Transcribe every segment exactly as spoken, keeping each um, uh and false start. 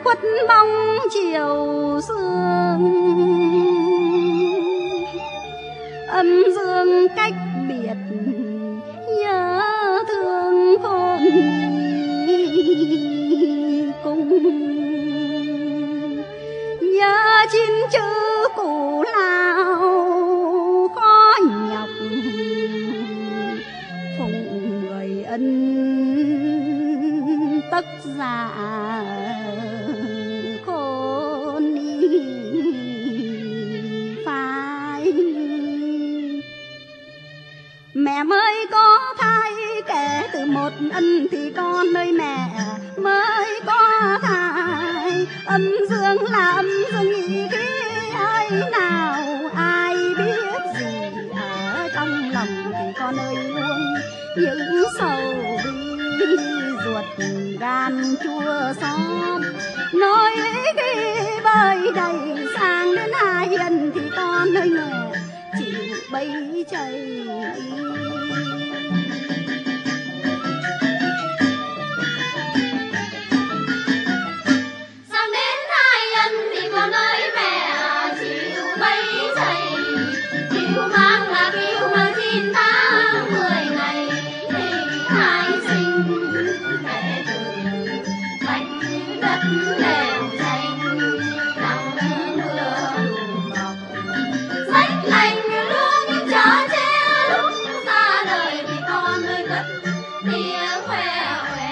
khuất bóng chiều sương, âm dương cách biệt nhớ thương khôn cùng, nhớ chín chữ cũ lao khó nhọc, phụng người ân tất dạ khôn phai. Mẹ mới có thai kể từ một ân thì con ơi mẹ mới có thai, âm dương là âm dương nhị khí ai nào ai biết gì, ở trong lòng thì con ơi luôn những sầu bi ruột gan chua xót, nói khi bơi đầy sang đến hai hiền thì con ơi mẹ chịu bay chạy. Sang đến hai hiền thì con ơi mẹ chịu bay chạy, chịu mang là kêu mang chín tháng mười ngày thì hai sinh mẹ từ mảnh đất đều xanh, nắng mưa đùm bọc rách lành luôn những chở che lúc xa đời thì con ơi cất tiếng khoe khoe.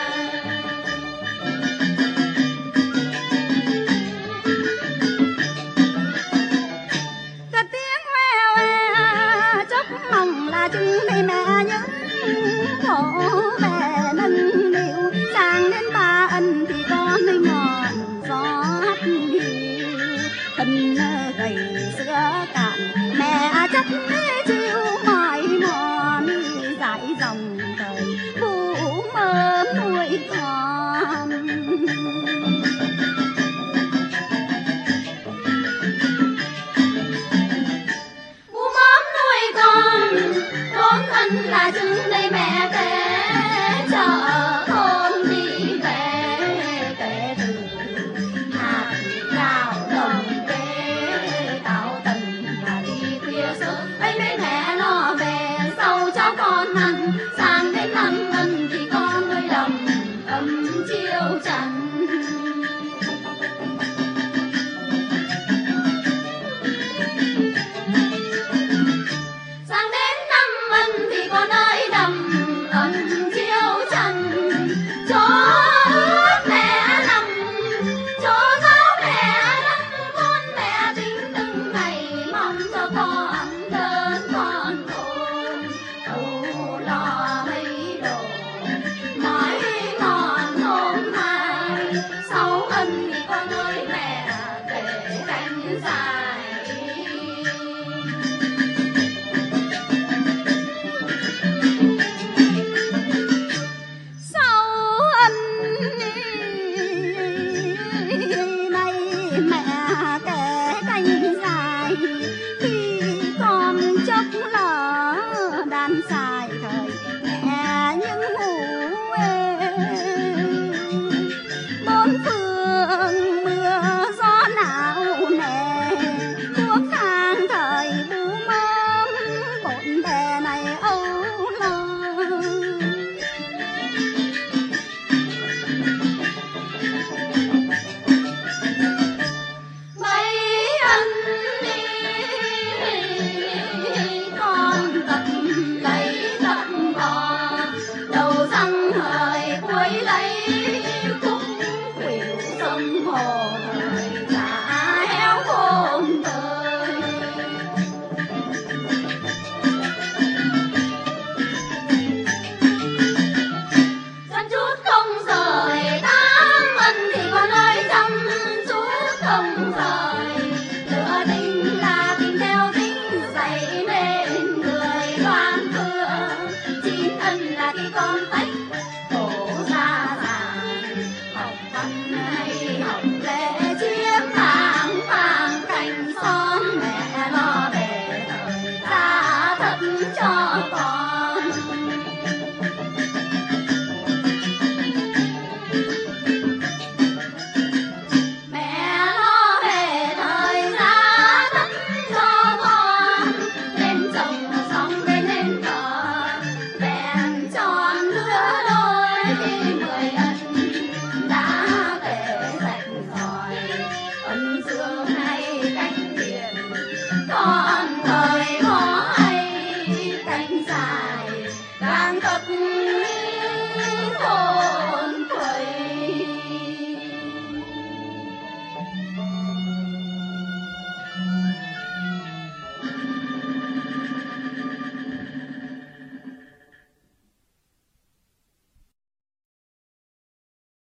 Cất tiếng hoe hoe chốc lòng là chừng đây mẹ nhớ khổ về nâng niu, sang đến ba ân thì con ơi ngọn gió hắt hiu, thân gầy sữa cạn mẹ chất chịu mỏi mòn, dãi dòng đời vũ mơ nuôi con. Bố mắm nuôi con, con thân là chừng đây mẹ kể chợ thôn đi về, kể từ hạt gạo đồng kê tạo tần là đi khuya sớm ấy mấy mẹ lo về sau cháu con ăn, sang đến năm ân thì con ơi đầm ấm chiêu trần.